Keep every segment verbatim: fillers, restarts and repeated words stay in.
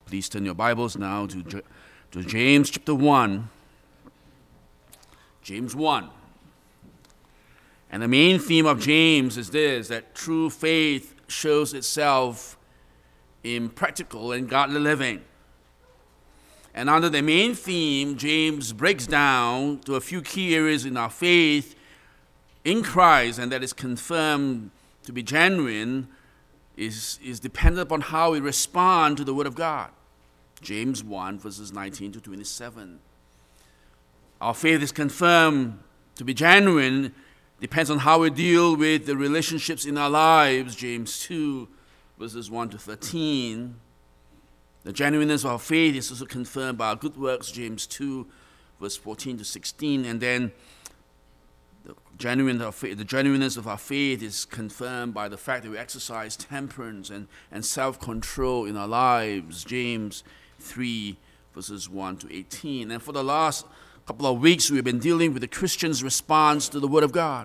Please turn your Bibles now to, to James chapter one. James one. And the main theme of James is this, that true faith shows itself in practical and godly living. And under the main theme, James breaks down to a few key areas in our faith in Christ, and that is confirmed to be genuine, is, is dependent upon how we respond to the Word of God. James one, verses nineteen to twenty-seven. Our faith is confirmed to be genuine, depends on how we deal with the relationships in our lives. James two, verses one to thirteen. The genuineness of our faith is also confirmed by our good works. James two, verse fourteen to sixteen. And then the, genuine of faith, the genuineness of our faith is confirmed by the fact that we exercise temperance and, and self-control in our lives. James three, verses one to eighteen. And for the last couple of weeks, we've been dealing with the Christian's response to the Word of God.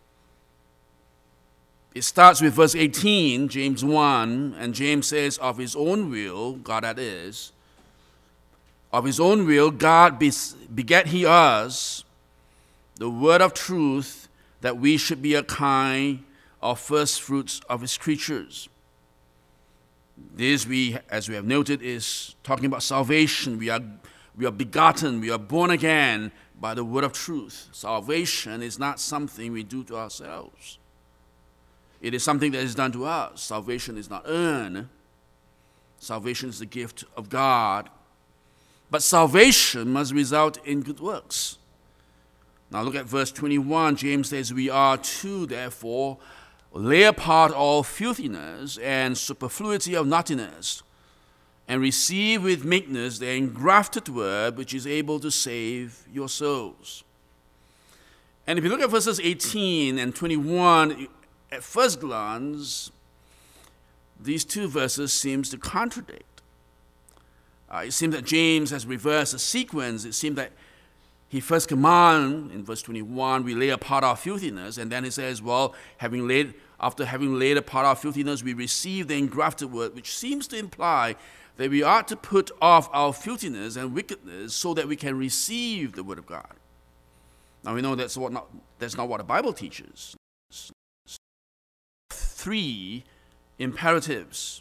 It starts with verse eighteen, James one, and James says, of his own will, God that is, of his own will, God begat he us, the word of truth, that we should be a kind of first fruits of his creatures. This, we, as we have noted, is talking about salvation. We are, we are begotten, we are born again by the word of truth. Salvation is not something we do to ourselves. It is something that is done to us. Salvation is not earned. Salvation is the gift of God. But salvation must result in good works. Now look at verse twenty-one. James says, we are to, therefore, lay apart all filthiness and superfluity of naughtiness, and receive with meekness the engrafted word which is able to save your souls. And if you look at verses eighteen and twenty-one, at first glance, these two verses seem to contradict. Uh, it seems that James has reversed the sequence. It seems that he first commands, in verse twenty-one, we lay apart our filthiness, and then he says, well, having laid, after having laid apart our filthiness, we receive the engrafted word, which seems to imply that we ought to put off our filthiness and wickedness so that we can receive the word of God. Now we know that's, what not, that's not what the Bible teaches. Three imperatives.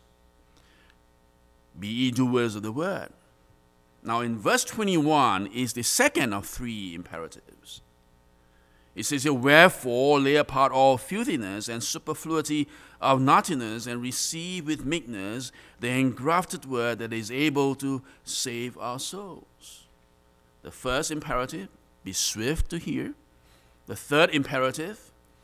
Be ye doers of the word. Now in verse twenty-one is the second of three imperatives. It says here, wherefore lay apart all filthiness and superfluity of naughtiness, and receive with meekness the engrafted word that is able to save our souls. The first imperative, be swift to hear. The third imperative,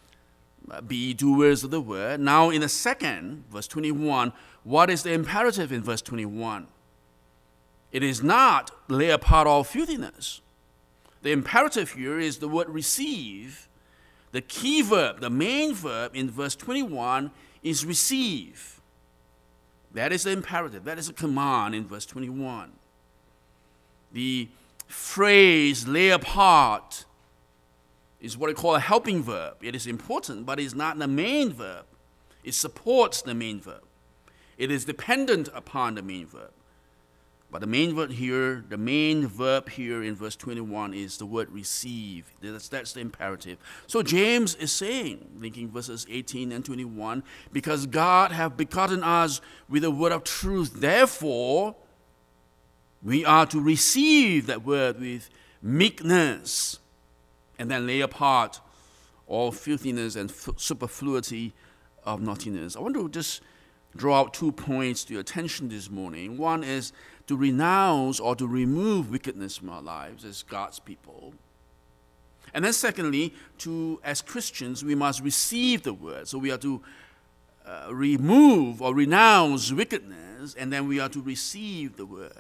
be doers of the word. Now in the second, verse twenty-one, what is the imperative in verse twenty-one? It is not lay apart all filthiness. The imperative here is the word receive. The key verb, the main verb in verse twenty-one is receive. That is the imperative. That is a command in verse twenty-one. The phrase lay apart is what I call a helping verb. It is important, but it's not the main verb. It supports the main verb. It is dependent upon the main verb. But the main verb here, the main verb here in verse twenty-one is the word receive. That's, that's the imperative. So James is saying, linking verses eighteen and twenty-one, because God hath begotten us with the word of truth, therefore we are to receive that word with meekness, and then lay apart all filthiness and superfluity of naughtiness. I want to just draw out two points to your attention this morning. One is to renounce or to remove wickedness from our lives as God's people. And then secondly, to as Christians, we must receive the word. So we are to uh, remove or renounce wickedness, and then we are to receive the word.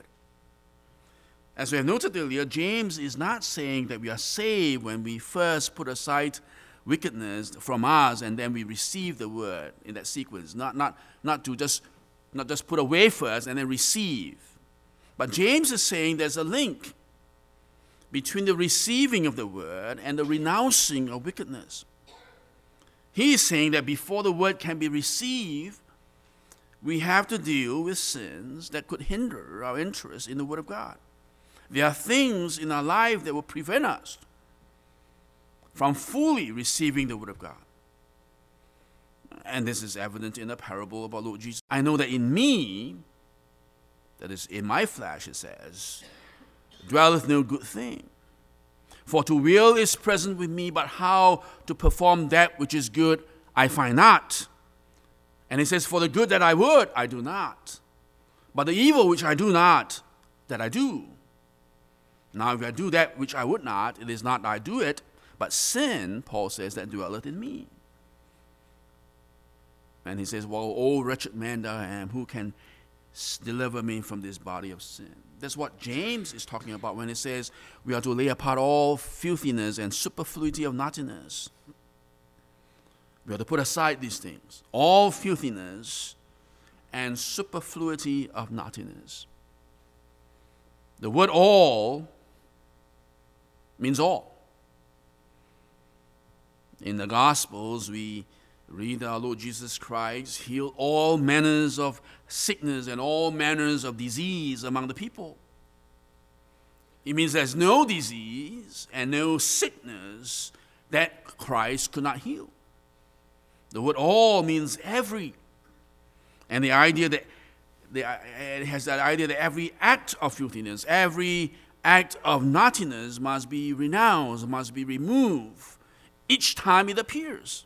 As we have noted earlier, James is not saying that we are saved when we first put aside wickedness from us and then we receive the word in that sequence. Not, not, not to just, not just put away first and then receive. But James is saying there's a link between the receiving of the word and the renouncing of wickedness. He is saying that before the word can be received, we have to deal with sins that could hinder our interest in the Word of God. There are things in our life that will prevent us from fully receiving the Word of God. And this is evident in the parable of our Lord Jesus. I know that in me, that is in my flesh, it says, dwelleth no good thing. For to will is present with me, but how to perform that which is good I find not. And it says, for the good that I would, I do not. But the evil which I do not, that I do. Now if I do that which I would not, it is not that I do it, but sin, Paul says, that dwelleth in me. And he says, well, O wretched man that I am, who can deliver me from this body of sin? That's what James is talking about when he says we are to lay apart all filthiness and superfluity of naughtiness. We are to put aside these things, all filthiness and superfluity of naughtiness. The word all means all. In the Gospels, we read that our Lord Jesus Christ healed all manners of sickness and all manners of disease among the people. It means there's no disease and no sickness that Christ could not heal. The word all means every. And the idea that the, it has that idea that every act of filthiness, every act of naughtiness must be renounced, must be removed each time it appears.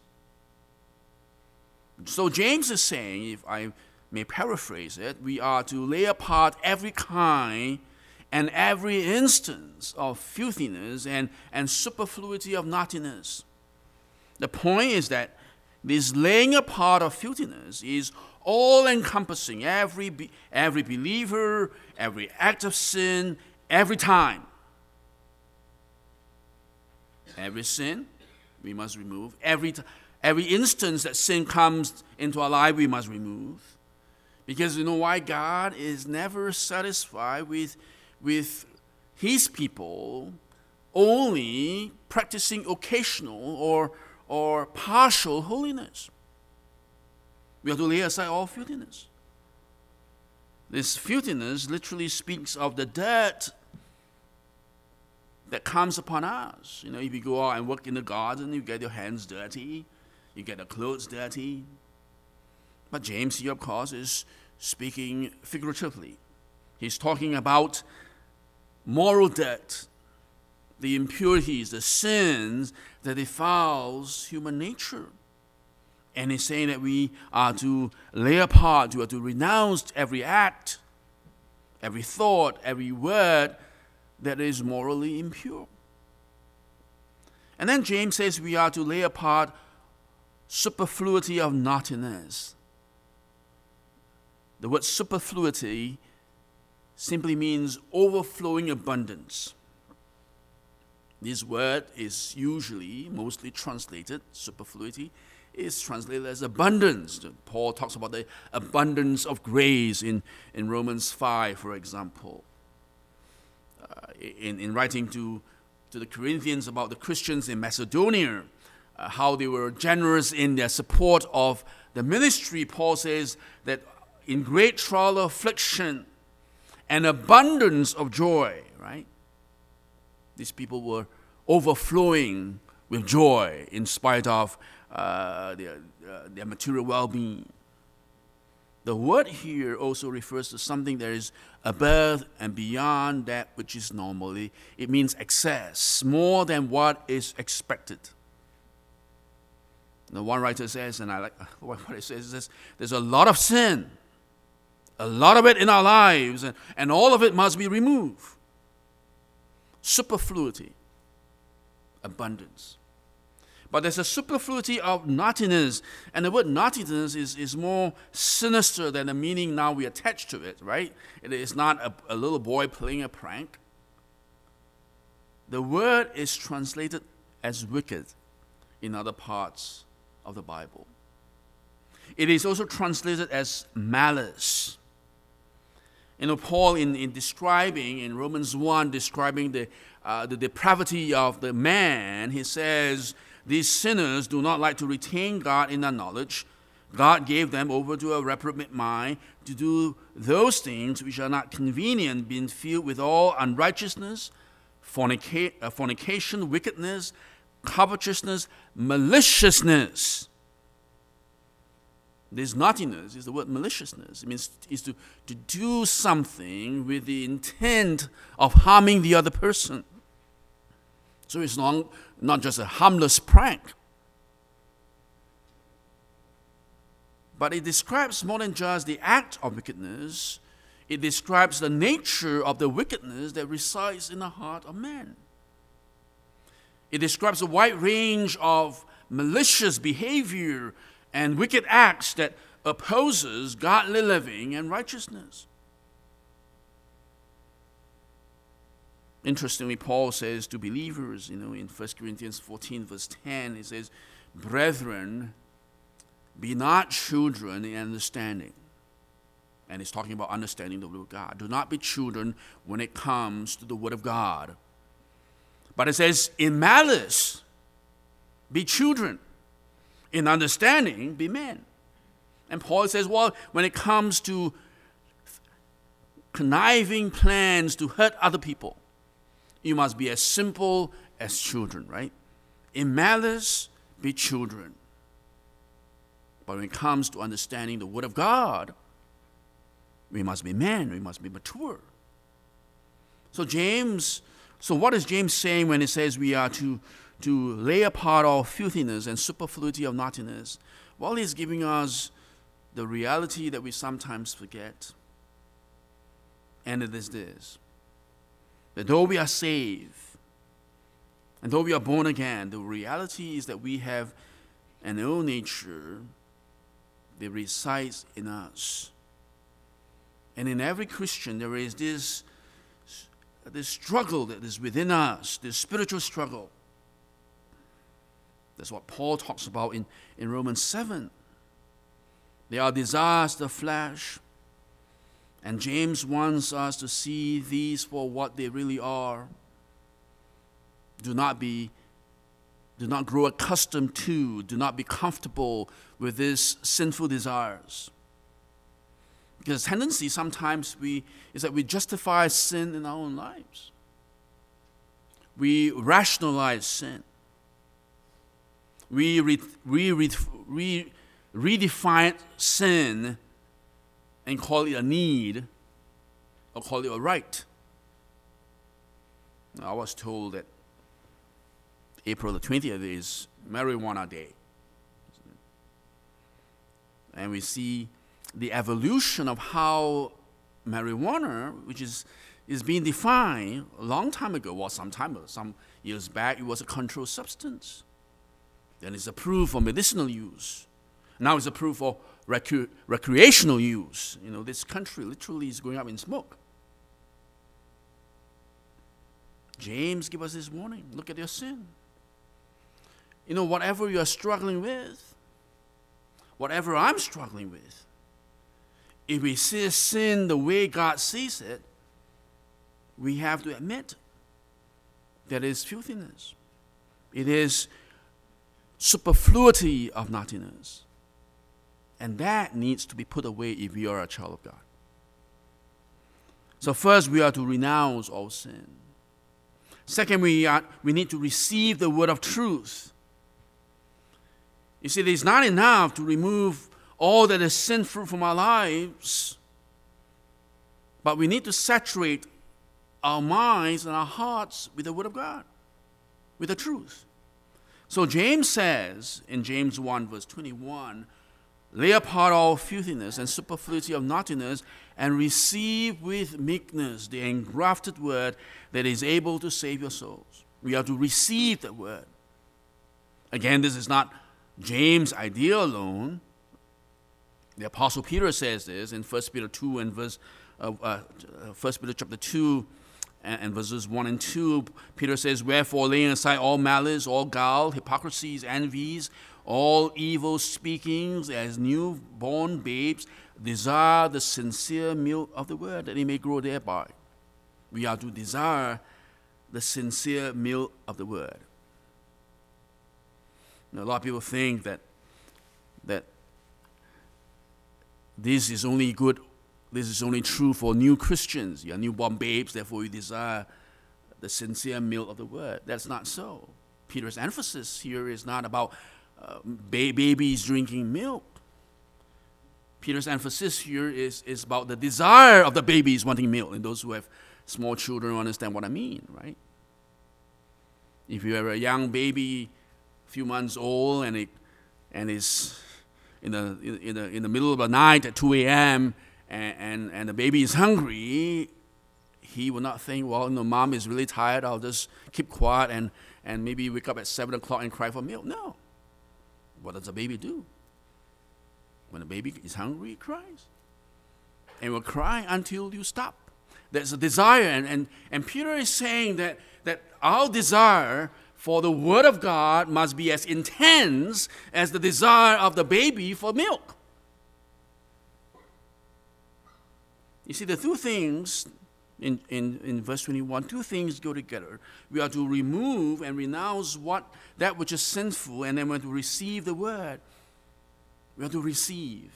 So James is saying, if I may paraphrase it, we are to lay apart every kind and every instance of filthiness and, and superfluity of naughtiness. The point is that this laying apart of filthiness is all-encompassing. Every, every believer, every act of sin, every time. Every sin we must remove. Every time. Every instance that sin comes into our life, we must remove. Because you know why? God is never satisfied with, with his people only practicing occasional or, or partial holiness. We have to lay aside all filthiness. This filthiness literally speaks of the dirt that comes upon us. You know, if you go out and work in the garden, you get your hands dirty. You get the clothes dirty. But James here, of course, is speaking figuratively. He's talking about moral dirt, the impurities, the sins that defiles human nature. And he's saying that we are to lay apart, we are to renounce every act, every thought, every word that is morally impure. And then James says we are to lay apart superfluity of naughtiness. The word superfluity simply means overflowing abundance. This word is usually mostly translated, superfluity is translated as abundance. Paul talks about the abundance of grace in, in Romans five, for example. Uh, in, in writing to, to the Corinthians about the Christians in Macedonia, Uh, how they were generous in their support of the ministry, Paul says that in great trial of affliction and abundance of joy, right? These people were overflowing with joy in spite of uh, their, uh, their material well-being. The word here also refers to something that is above and beyond that which is normally. It means excess, more than what is expected. The one writer says, and I like what it says, is there's a lot of sin, a lot of it in our lives, and, and all of it must be removed. Superfluity, abundance. But there's a superfluity of naughtiness, and the word naughtiness is, is more sinister than the meaning now we attach to it, right? It is not a, a little boy playing a prank. The word is translated as wicked in other parts of the Bible. It is also translated as malice. You know, Paul in, in describing, in Romans one, describing the, uh, the depravity of the man, he says, these sinners do not like to retain God in their knowledge, God gave them over to a reprobate mind to do those things which are not convenient, being filled with all unrighteousness, fornica- uh, fornication, wickedness, covetousness, maliciousness. This naughtiness is the word maliciousness. It means is to, to do something with the intent of harming the other person. So it's not, not just a harmless prank. But it describes more than just the act of wickedness. It describes the nature of the wickedness that resides in the heart of man. It describes a wide range of malicious behavior and wicked acts that opposes godly living and righteousness. Interestingly, Paul says to believers, you know, in First Corinthians fourteen, verse ten, he says, "Brethren, be not children in understanding." And he's talking about understanding the Word of God. Do not be children when it comes to the Word of God. But it says, in malice, be children. In understanding, be men. And Paul says, well, when it comes to conniving plans to hurt other people, you must be as simple as children, right? In malice, be children. But when it comes to understanding the Word of God, we must be men, we must be mature. So James, so what is James saying when he says we are to, to lay apart all filthiness and superfluity of naughtiness? Well, he's giving us the reality that we sometimes forget. And it is this, that though we are saved, and though we are born again, the reality is that we have an old nature that resides in us. And in every Christian, there is this, this struggle that is within us, this spiritual struggle. That's what Paul talks about in, in Romans seven. There are desires of the flesh, and James wants us to see these for what they really are. Do not be, do not grow accustomed to, do not be comfortable with these sinful desires. Because the tendency sometimes we is that we justify sin in our own lives. We rationalize sin. We, re, we, re, re, redefine sin and call it a need or call it a right. I was told that April the twentieth is Marijuana Day. And we see the evolution of how marijuana, which is, is being defined a long time ago, well, some time ago, some years back, it was a controlled substance. Then it's approved for medicinal use. Now it's approved for recre- recreational use. You know, this country literally is going up in smoke. James gives us this warning. Look at your sin. You know, whatever you are struggling with, whatever I'm struggling with, if we see sin the way God sees it, we have to admit that it is filthiness. It is superfluity of naughtiness. And that needs to be put away if we are a child of God. So first, we are to renounce all sin. Second, we, are, we need to receive the word of truth. You see, it is not enough to remove all that is sinful from our lives, but we need to saturate our minds and our hearts with the Word of God, with the truth. So James says in James one verse twenty-one, lay apart all filthiness and superfluity of naughtiness, and receive with meekness the engrafted word that is able to save your souls. We are to receive the word. Again, this is not James' idea alone. The Apostle Peter says this in First Peter two and verse uh, uh, First Peter chapter two and, and verses one and two. Peter says, wherefore laying aside all malice, all guile, hypocrisies, envies, all evil speakings, as newborn babes, desire the sincere milk of the word, that he may grow thereby. We are to desire the sincere milk of the word. Now, a lot of people think that that this is only good, this is only true for new Christians. You are newborn babes, therefore you desire the sincere milk of the word. That's not so. Peter's emphasis here is not about uh, ba- babies drinking milk. Peter's emphasis here is, is about the desire of the babies wanting milk. And those who have small children understand what I mean, right? If you have a young baby, a few months old, and it and is in the in the in the middle of the night at two a.m. and, and and the baby is hungry, he will not think, well, you know, mom is really tired. I'll just keep quiet and and maybe wake up at seven o'clock and cry for milk. No. What does the baby do? When the baby is hungry, it cries. And will cry until you stop. There's a desire. And, and, and Peter is saying that, that our desire for the Word of God must be as intense as the desire of the baby for milk. You see, the two things in, in, in verse twenty-one, two things go together. We are to remove and renounce what that which is sinful, and then we are to receive the Word. We have to receive.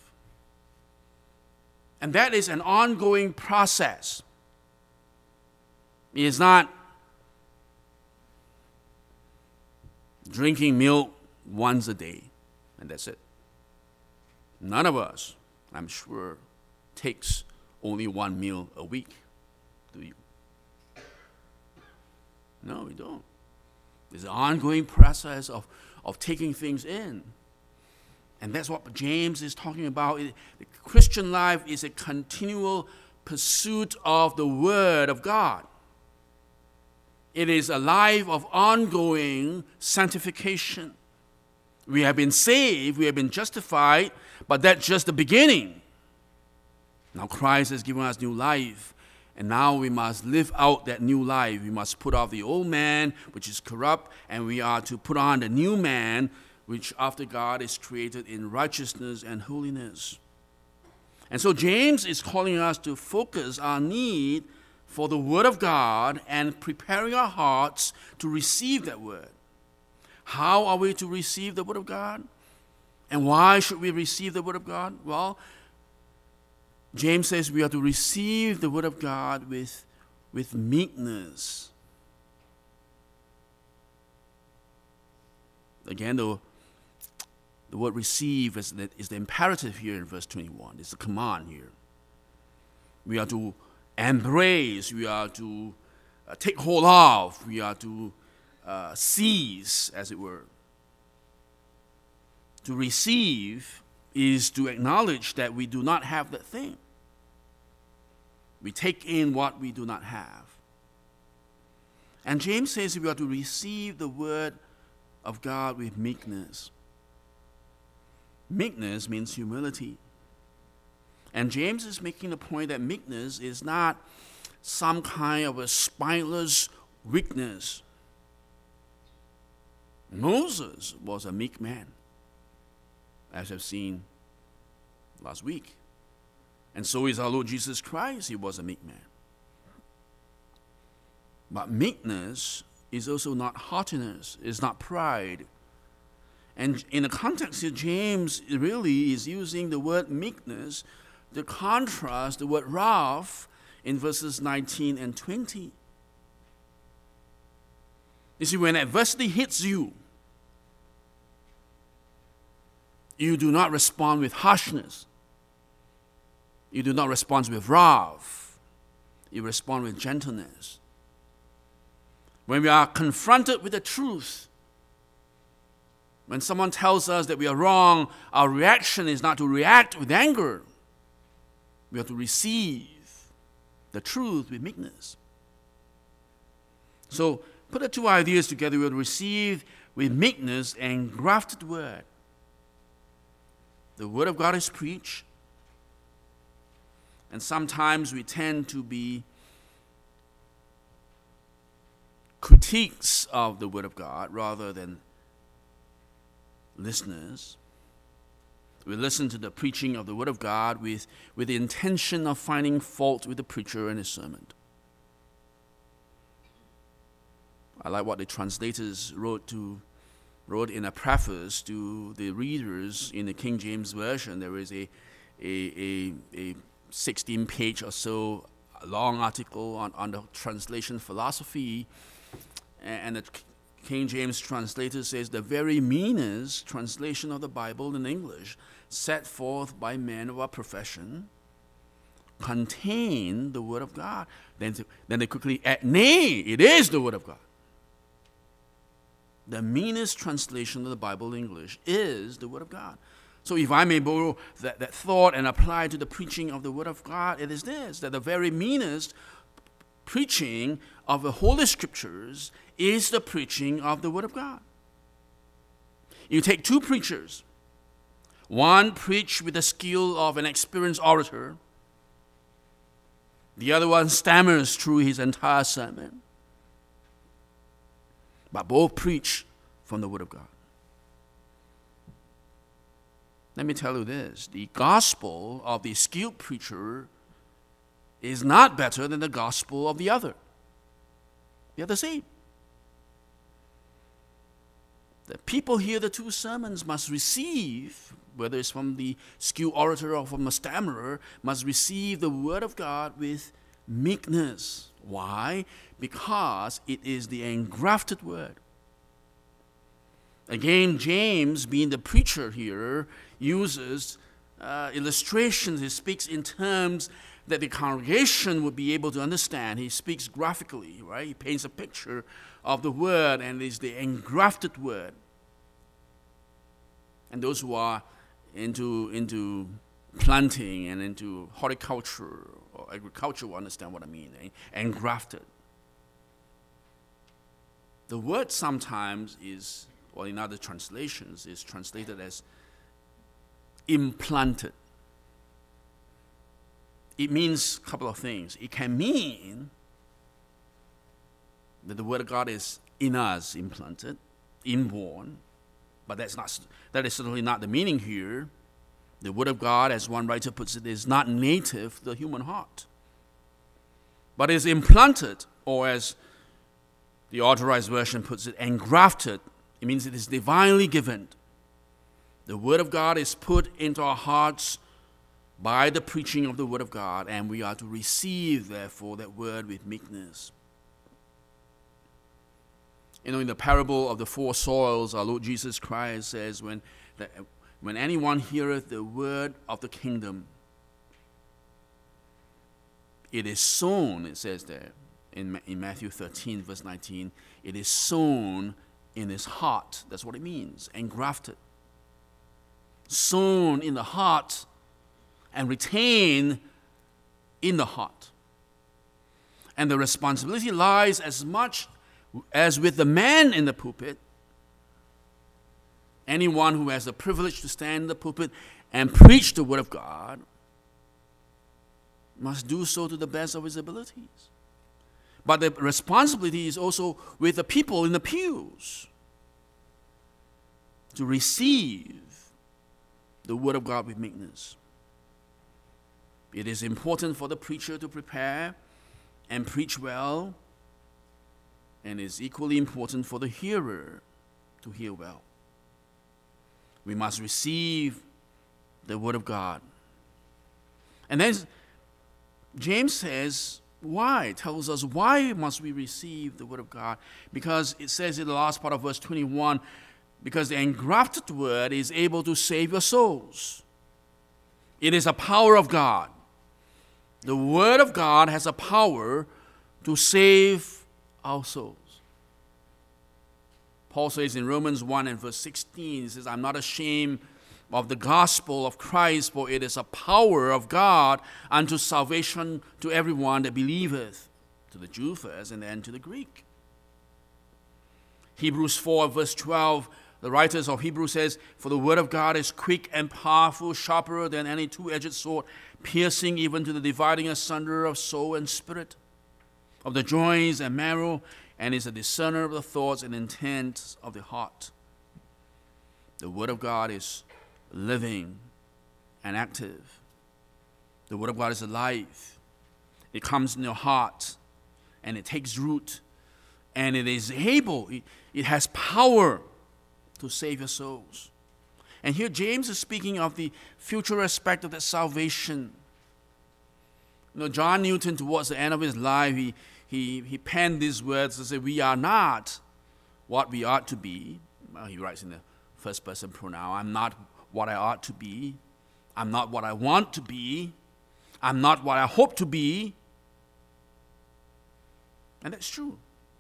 And that is an ongoing process. It is not drinking milk once a day, and that's it. None of us, I'm sure, takes only one meal a week, do you? No, we don't. There's an ongoing process of, of taking things in. And that's what James is talking about. The Christian life is a continual pursuit of the Word of God. It is a life of ongoing sanctification. We have been saved, we have been justified, but that's just the beginning. Now Christ has given us new life, and now we must live out that new life. We must put off the old man, which is corrupt, and we are to put on the new man, which after God is created in righteousness and holiness. And so James is calling us to focus our need for the Word of God and preparing our hearts to receive that Word. How are we to receive the Word of God? And why should we receive the Word of God? Well, James says we are to receive the Word of God with, with meekness. Again, the The word receive is the, is the imperative here in verse twenty-one. It's the command here. We are to embrace, we are to uh, take hold of, we are to uh, seize, as it were. To receive is to acknowledge that we do not have that thing. We take in what we do not have. And James says we are to receive the Word of God with meekness. Meekness means humility. And James is making the point that meekness is not some kind of a spineless weakness. Moses was a meek man, as I've seen last week. And so is our Lord Jesus Christ. He was a meek man. But meekness is also not haughtiness, is not pride. And in the context here, James really is using the word meekness to contrast the word wrath in verses nineteen and twenty. You see, when adversity hits you, you do not respond with harshness. You do not respond with wrath. You respond with gentleness. When we are confronted with the truth, when someone tells us that we are wrong, our reaction is not to react with anger. We have to receive the truth with meekness. So put the two ideas together. We will receive with meekness and grafted word. The Word of God is preached. And sometimes we tend to be critiques of the Word of God rather than listeners. We listen to the preaching of the Word of God with, with the intention of finding fault with the preacher and his sermon. I like what the translators wrote to wrote in a preface to the readers in the King James Version. There is a, a, a, a sixteen page or so long article on, on the translation philosophy, and the King James translator says the very meanest translation of the Bible in English set forth by men of our profession contain the Word of God. Then, then they quickly add, nay, it is the Word of God. The meanest translation of the Bible in English is the Word of God. So if I may borrow that, that thought and apply it to the preaching of the Word of God, it is this, that the very meanest preaching of the Holy Scriptures is the preaching of the Word of God. You take two preachers. One preached with the skill of an experienced orator. The other one stammers through his entire sermon. But both preach from the Word of God. Let me tell you this. The gospel of the skilled preacher is not better than the gospel of the other. They are the same. The people hear the two sermons must receive, whether it's from the skilled orator or from a stammerer, must receive the Word of God with meekness. Why? Because it is the engrafted Word. Again, James, being the preacher here, uses uh, illustrations. He speaks in terms that the congregation would be able to understand. He speaks graphically, right? He paints a picture of the Word, and it is the engrafted Word. And those who are into, into planting and into horticulture or agriculture will understand what I mean, eh? Engrafted. The word sometimes is, or in other translations, is translated as implanted. It means a couple of things. It can mean that the Word of God is in us, implanted, inborn, but that's not, that is certainly not the meaning here. The Word of God, as one writer puts it, is not native to the human heart, but is implanted, or as the Authorized Version puts it, engrafted. It means it is divinely given. The Word of God is put into our hearts by the preaching of the Word of God, and we are to receive, therefore, that Word with meekness. You know, in the parable of the four soils, our Lord Jesus Christ says, when, the, when anyone heareth the word of the kingdom, it is sown, it says there, in, in Matthew thirteen, verse nineteen, it is sown in his heart. That's what it means, engrafted. Sown in the heart and retained in the heart. And the responsibility lies as much as with the man in the pulpit. Anyone who has the privilege to stand in the pulpit and preach the Word of God must do so to the best of his abilities. But the responsibility is also with the people in the pews to receive the Word of God with meekness. It is important for the preacher to prepare and preach well, and it is equally important for the hearer to hear well. We must receive the Word of God. And then James says, why? Tells us why must we receive the Word of God? Because it says in the last part of verse twenty-one, because the engrafted Word is able to save your souls. It is a power of God. The Word of God has a power to save our souls. Paul says in Romans one and verse sixteen, he says, I'm not ashamed of the gospel of Christ, for it is a power of God unto salvation to everyone that believeth, to the Jew first and then to the Greek. Hebrews four verse twelve, the writers of Hebrews says, for the word of God is quick and powerful, sharper than any two-edged sword, piercing even to the dividing asunder of soul and spirit, of the joints and marrow, and is a discerner of the thoughts and intents of the heart. The Word of God is living and active. The Word of God is alive. It comes in your heart, and it takes root, and it is able, it, it has power to save your souls. And here James is speaking of the future aspect of that salvation. You know, John Newton, towards the end of his life, he, he, he penned these words to say, we are not what we ought to be. Well, he writes in the first person pronoun, I'm not what I ought to be. I'm not what I want to be. I'm not what I hope to be. And that's true.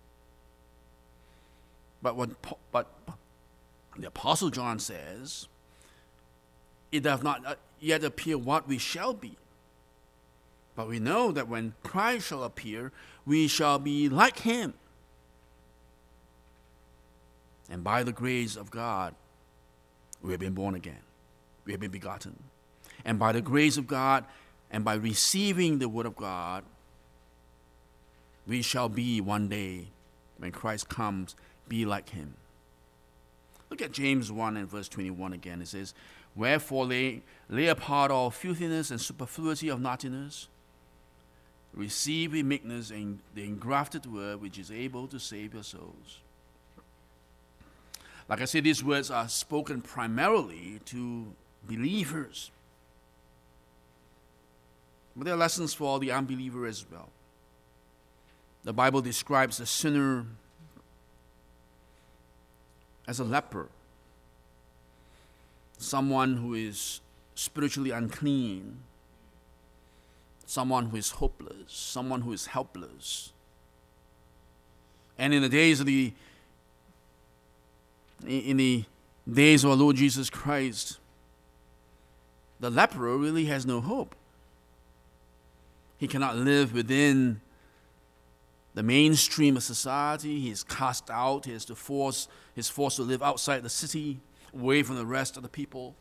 But when but the Apostle John says, it does not yet appear what we shall be. But we know that when Christ shall appear, we shall be like him. And by the grace of God, we have been born again. We have been begotten. And by the grace of God, and by receiving the word of God, we shall be one day, when Christ comes, be like him. Look at James one and verse twenty-one again. It says, wherefore lay, lay apart all filthiness and superfluity of naughtiness. Receive with meekness the engrafted word which is able to save your souls. Like I said, these words are spoken primarily to believers. But there are lessons for the unbeliever as well. The Bible describes the sinner as a leper, someone who is spiritually unclean, someone who is hopeless, someone who is helpless. And in the days of the in the days of our Lord Jesus Christ, the leper really has no hope. He cannot live within the mainstream of society. He is cast out. He is to force, he is forced to live outside the city, away from the rest of the people.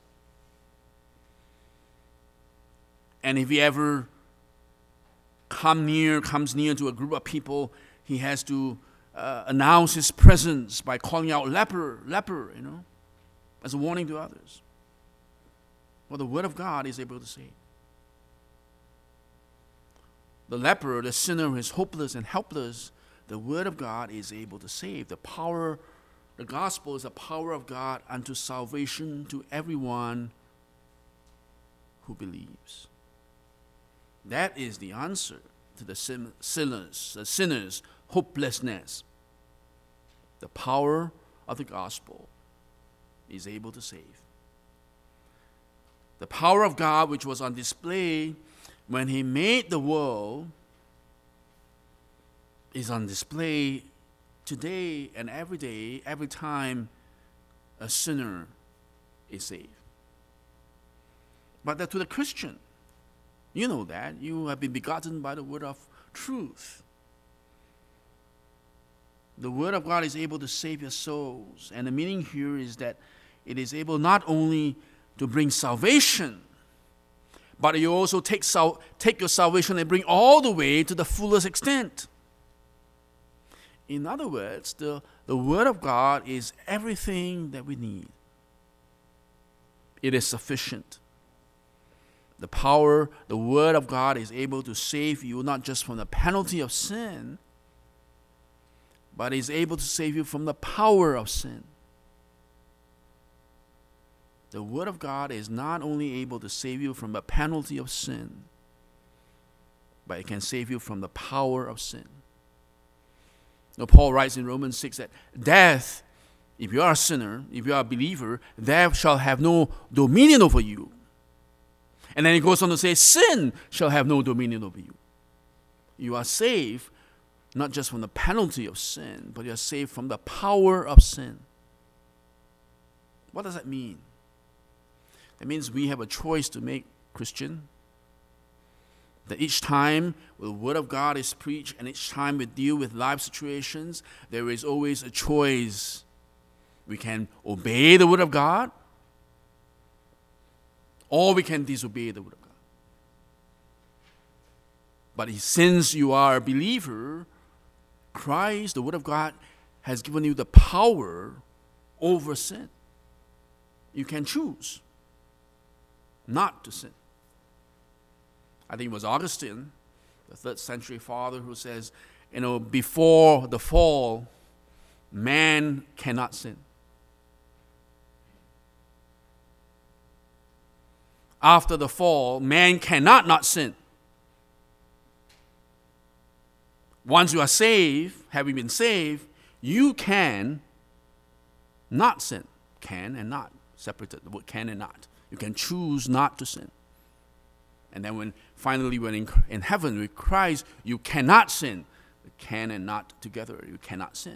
And if he ever come near, comes near to a group of people, he has to uh, announce his presence by calling out leper, leper, you know, as a warning to others. Well, the word of God is able to save. The leper, the sinner who is hopeless and helpless, the word of God is able to save. The power, the gospel is the power of God unto salvation to everyone who believes. That is the answer to the sinners, the sinners' hopelessness. The power of the gospel is able to save. The power of God, which was on display when he made the world, is on display today and every day, every time a sinner is saved. But that to the Christian, you know that. You have been begotten by the word of truth. The word of God is able to save your souls. And the meaning here is that it is able not only to bring salvation, but you also take, sal- take your salvation and bring all the way to the fullest extent. In other words, the, the word of God is everything that we need. It is sufficient. The power, the word of God is able to save you not just from the penalty of sin, but is able to save you from the power of sin. The word of God is not only able to save you from the penalty of sin, but it can save you from the power of sin. Now, Paul writes in Romans six that death, if you are a sinner, if you are a believer, death shall have no dominion over you. And then he goes on to say, sin shall have no dominion over you. You are saved not just from the penalty of sin, but you are saved from the power of sin. What does that mean? That means we have a choice to make, Christian. That each time the word of God is preached and each time we deal with life situations, there is always a choice. We can obey the word of God, or we can disobey the word of God. But since you are a believer, Christ, the word of God, has given you the power over sin. You can choose not to sin. I think it was Augustine, the third century father, who says, you know, before the fall, man cannot sin. after the fall, man cannot not sin. Once you are saved, having been saved, you can not sin. Can and not. Separated, the word can and not. You can choose not to sin. And then when finally when in, in heaven with Christ, you cannot sin. The can and not together, you cannot sin.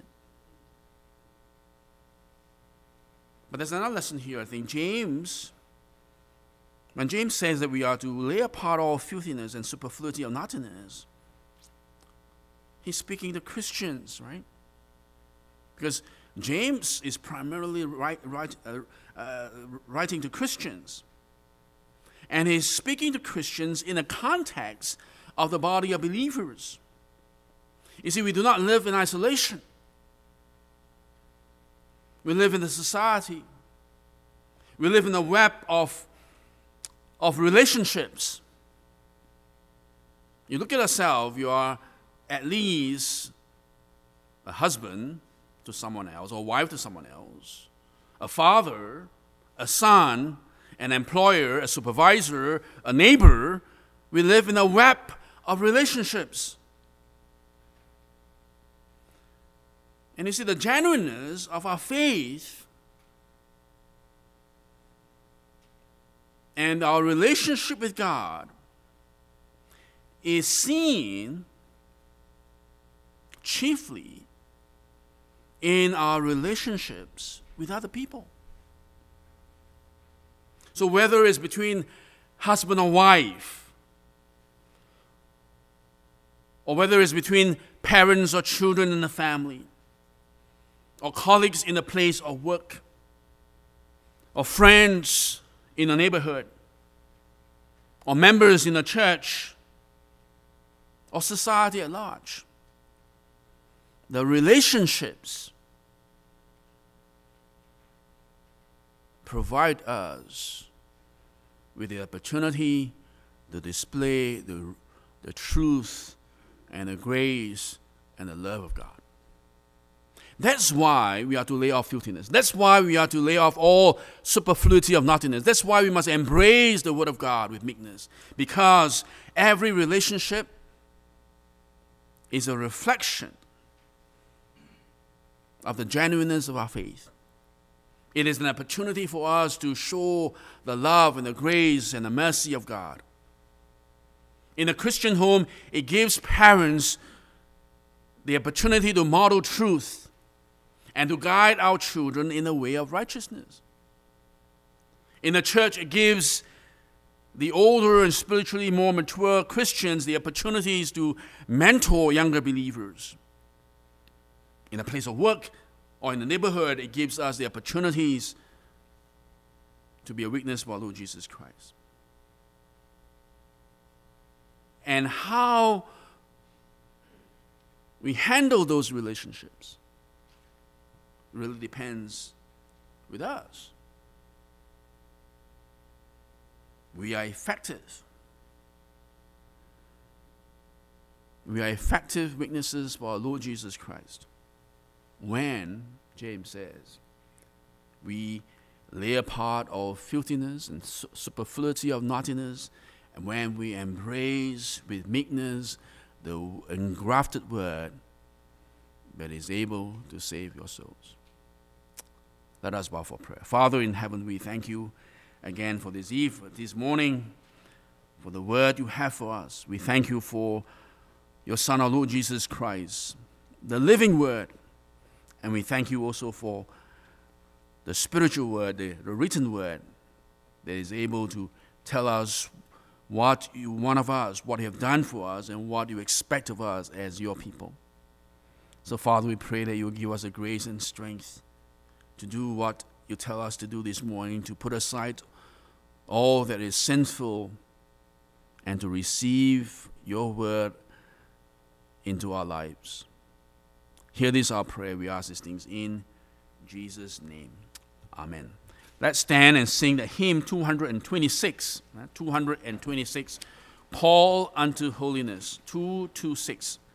But there's another lesson here, I think. James, when James says that we are to lay apart all filthiness and superfluity of naughtiness, he's speaking to Christians, right? Because James is primarily write, write, uh, uh, writing to Christians. And he's speaking to Christians in the context of the body of believers. You see, we do not live in isolation. We live in a society. We live in a web of, of relationships. You look at yourself, you are at least a husband to someone else, or a wife to someone else, a father, a son, an employer, a supervisor, a neighbor. We live in a web of relationships. And you see, the genuineness of our faith and our relationship with God is seen chiefly in our relationships with other people. So whether it's between husband or wife, or whether it's between parents or children in the family, or colleagues in the place of work, or friends in the neighborhood, or members in the church, or society at large, the relationships provide us with the opportunity to display the, the truth and the grace and the love of God. That's why we are to lay off filthiness. That's why we are to lay off all superfluity of naughtiness. That's why we must embrace the Word of God with meekness. Because every relationship is a reflection of the genuineness of our faith. It is an opportunity for us to show the love and the grace and the mercy of God. In a Christian home, it gives parents the opportunity to model truth and to guide our children in the way of righteousness. In the church, it gives the older and spiritually more mature Christians the opportunities to mentor younger believers. In a place of work or in the neighborhood, it gives us the opportunities to be a witness for our Lord Jesus Christ. And how we handle those relationships really depends with us. We are effective. We are effective witnesses for our Lord Jesus Christ when, James says, we lay apart all filthiness and superfluity of naughtiness, and when we embrace with meekness the engrafted word that is able to save your souls. Let us bow for prayer. Father in heaven, we thank you again for this eve, this morning, for the word you have for us. We thank you for your Son, our Lord Jesus Christ, the living word. And we thank you also for the spiritual word, the, the written word that is able to tell us what you want of us, what you have done for us, and what you expect of us as your people. So, Father, we pray that you will give us the grace and strength to do what you tell us to do this morning, to put aside all that is sinful and to receive your word into our lives. Hear this, our prayer. We ask these things in Jesus' name. Amen. Let's stand and sing the hymn two twenty-six. two twenty-six, Call unto Holiness, two twenty-six.